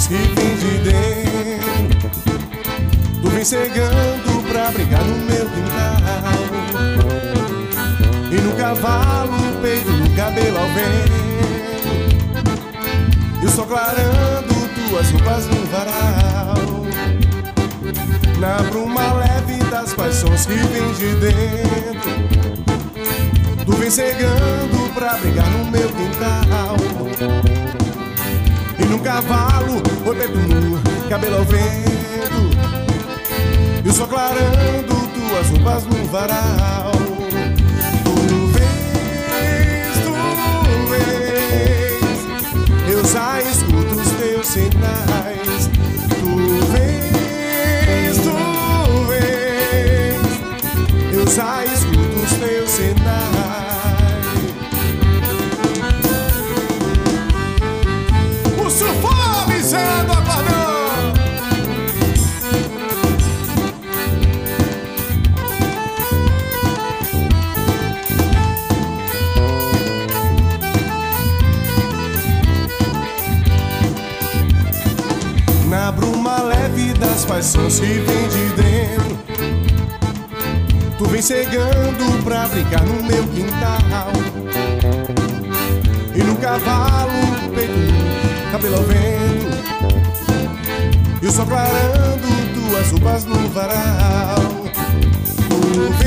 que vem de dentro. Tu vem cegando pra brincar no meu quintal. E no cavalo, o peito, no cabelo ao vento. E o sol clarando tuas roupas no varal. Na bruma leve das paixões que vem de dentro. Tu vem cegando pra brincar no meu quintal. E no cavalo, o peito nu, cabelo ao vento. E o sol clarando tuas roupas no varal. Tu vês, eu já escuto os teus sinais. Tu vês, eu já escuto os teus sinais. O surfão avisando a cordão. Na bruma leve das paixões que vem de dentro. Tu vem cegando pra brincar no meu quintal. E no cavalo, peito, cabelo ao vento. E o sol clarando tuas roupas no varal. Tu